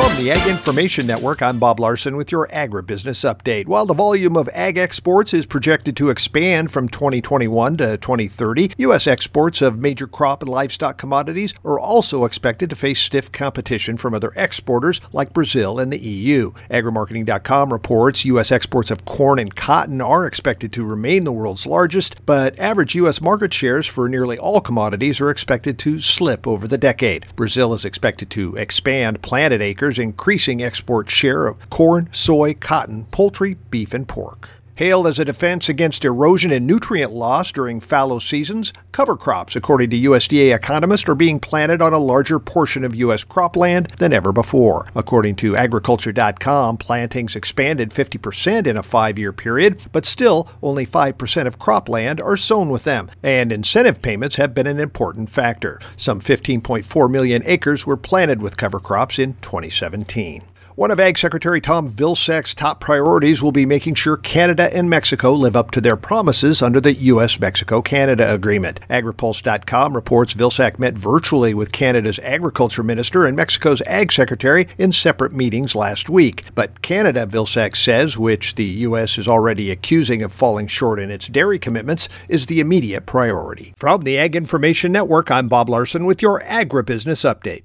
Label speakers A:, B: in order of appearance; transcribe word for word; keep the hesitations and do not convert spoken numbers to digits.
A: From the Ag Information Network, I'm Bob Larson with your agribusiness update. While the volume of ag exports is projected to expand from twenty twenty-one to twenty thirty, U S exports of major crop and livestock commodities are also expected to face stiff competition from other exporters like Brazil and the E U. Agrimarketing dot com reports U S exports of corn and cotton are expected to remain the world's largest, but average U S market shares for nearly all commodities are expected to slip over the decade. Brazil is expected to expand planted acres, increasing export share of corn, soy, cotton, poultry, beef, and pork. Hailed as a defense against erosion and nutrient loss during fallow seasons, cover crops, according to U S D A economists, are being planted on a larger portion of U S cropland than ever before. According to agriculture dot com, plantings expanded fifty percent in a five-year period, but still only five percent of cropland are sown with them, and incentive payments have been an important factor. Some fifteen point four million acres were planted with cover crops in twenty seventeen. One of Ag Secretary Tom Vilsack's top priorities will be making sure Canada and Mexico live up to their promises under the U S Mexico Canada Agreement. AgriPulse dot com reports Vilsack met virtually with Canada's Agriculture Minister and Mexico's Ag Secretary in separate meetings last week. But Canada, Vilsack says, which the U S is already accusing of falling short in its dairy commitments, is the immediate priority. From the Ag Information Network, I'm Bob Larson with your agribusiness update.